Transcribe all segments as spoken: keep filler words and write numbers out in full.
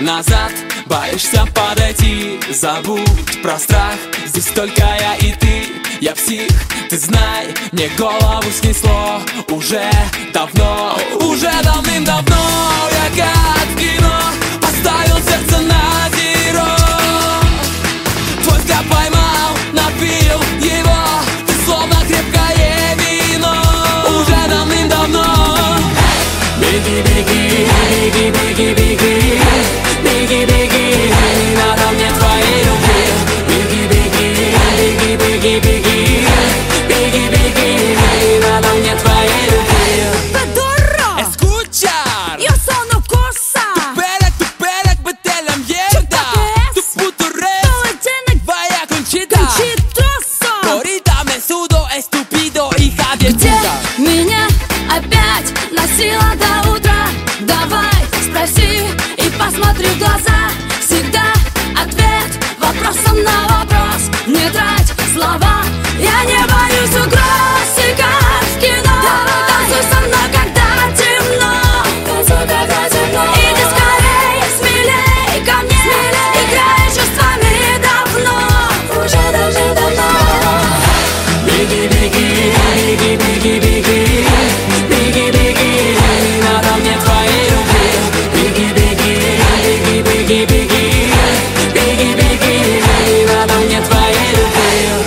назад, боишься подойти. Забудь про страх, здесь только я и ты. Я псих, ты знай, мне голову снесло уже давно. Уже давным-давно я как в кино поставил сердце на зеро. Твой взгляд поймал, напил его, ты словно крепкое вино. Уже давным-давно. Беги, беги, беги, беги, беги, беги, беги, не надо мне твоей любви. Беги, беги, беги, беги, bеги, bеги, bеги, не надо мне твоей любви. Pedorro, escuchar, yo sono cosa. Tu perec, tu perec, vete la mierda. Tu puto res, vaya conchita. Conchitroso. Ahorita me sudo, estúpido, hija de Где puta. меня опять носила до утра? Давай спроси и посмотри в глаза. Всегда ответ вопросом на вопрос. Не трать слова, я не боюсь угроз. И как в кино, давай танцуй со мной, когда темно. Танцуй, когда темно. Иди скорей, смелей ко мне, смелей. Играй чувствами давно, уже даже давно. Беги, беги, беги, беги, беги, беги, беги, не надо мне твоей любви. Беги, беги, беги, беги, беги, беги, беги, не надо мне твоей любви.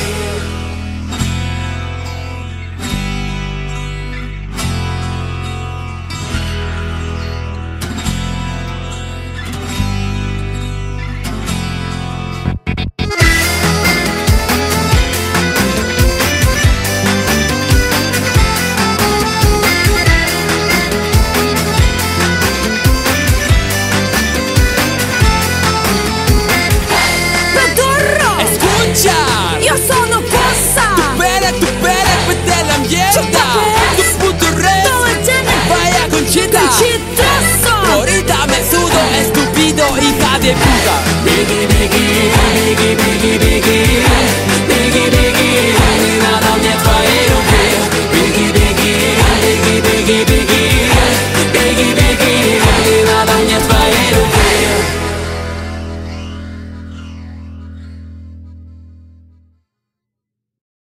Yo sono cosa. Tu perec, tu perec, vete la mierda. Tu puto res, vaya conchita. Conchitroso. Ahorita me sudo, estúpido, hija de puta. Biggie, biggie, biggie, biggie, biggie, biggie, biggie.